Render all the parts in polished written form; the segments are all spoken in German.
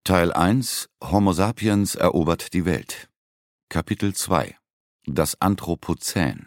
Teil 1 Homo sapiens erobert die Welt. Kapitel 2 Das Anthropozän.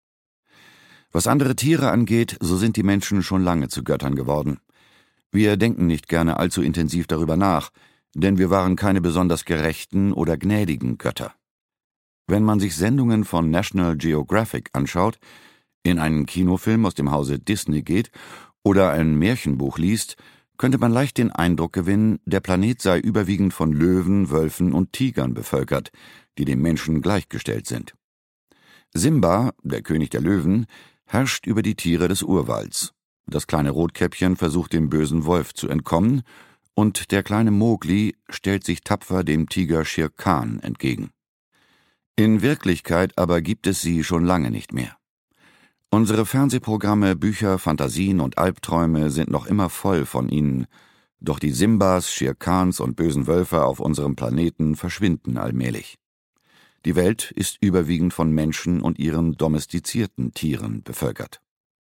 Was andere Tiere angeht, so sind die Menschen schon lange zu Göttern geworden. Wir denken nicht gerne allzu intensiv darüber nach, denn wir waren keine besonders gerechten oder gnädigen Götter. Wenn man sich Sendungen von National Geographic anschaut, in einen Kinofilm aus dem Hause Disney geht oder ein Märchenbuch liest, könnte man leicht den Eindruck gewinnen, der Planet sei überwiegend von Löwen, Wölfen und Tigern bevölkert, die dem Menschen gleichgestellt sind. Simba, der König der Löwen, herrscht über die Tiere des Urwalds. Das kleine Rotkäppchen versucht dem bösen Wolf zu entkommen, und der kleine Mowgli stellt sich tapfer dem Tiger Shere Khan entgegen. In Wirklichkeit aber gibt es sie schon lange nicht mehr. Unsere Fernsehprogramme, Bücher, Fantasien und Albträume sind noch immer voll von ihnen, doch die Simbas, Shere Khans und bösen Wölfe auf unserem Planeten verschwinden allmählich. Die Welt ist überwiegend von Menschen und ihren domestizierten Tieren bevölkert.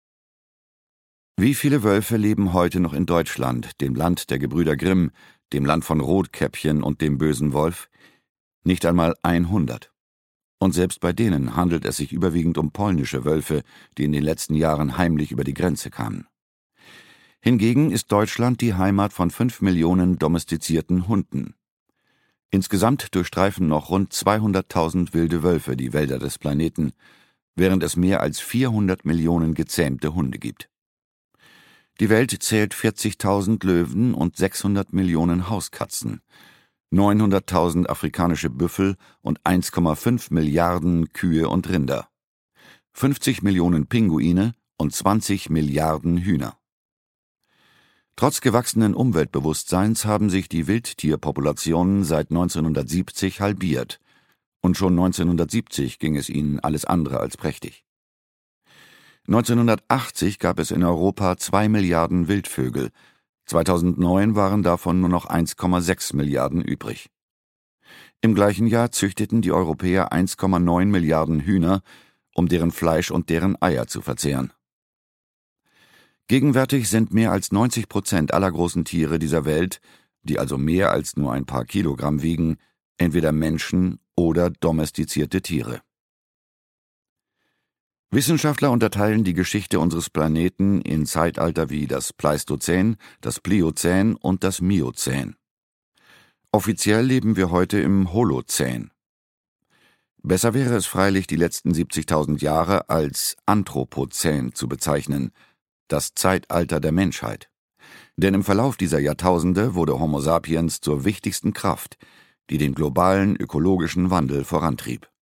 Wie viele Wölfe leben heute noch in Deutschland, dem Land der Gebrüder Grimm, dem Land von Rotkäppchen und dem bösen Wolf? Nicht einmal 100. Und selbst bei denen handelt es sich überwiegend um polnische Wölfe, die in den letzten Jahren heimlich über die Grenze kamen. Hingegen ist Deutschland die Heimat von 5 Millionen domestizierten Hunden. Insgesamt durchstreifen noch rund 200.000 wilde Wölfe die Wälder des Planeten, während es mehr als 400 Millionen gezähmte Hunde gibt. Die Welt zählt 40.000 Löwen und 600 Millionen Hauskatzen, 900.000 afrikanische Büffel und 1,5 Milliarden Kühe und Rinder, 50 Millionen Pinguine und 20 Milliarden Hühner. Trotz gewachsenen Umweltbewusstseins haben sich die Wildtierpopulationen seit 1970 halbiert, und schon 1970 ging es ihnen alles andere als prächtig. 1980 gab es in Europa 2 Milliarden Wildvögel, 2009 waren davon nur noch 1,6 Milliarden übrig. Im gleichen Jahr züchteten die Europäer 1,9 Milliarden Hühner, um deren Fleisch und deren Eier zu verzehren. Gegenwärtig sind mehr als 90% aller großen Tiere dieser Welt, die also mehr als nur ein paar Kilogramm wiegen, entweder Menschen oder domestizierte Tiere. Wissenschaftler unterteilen die Geschichte unseres Planeten in Zeitalter wie das Pleistozän, das Pliozän und das Miozän. Offiziell leben wir heute im Holozän. Besser wäre es freilich, die letzten 70.000 Jahre als Anthropozän zu bezeichnen, das Zeitalter der Menschheit. Denn im Verlauf dieser Jahrtausende wurde Homo sapiens zur wichtigsten Kraft, die den globalen ökologischen Wandel vorantrieb.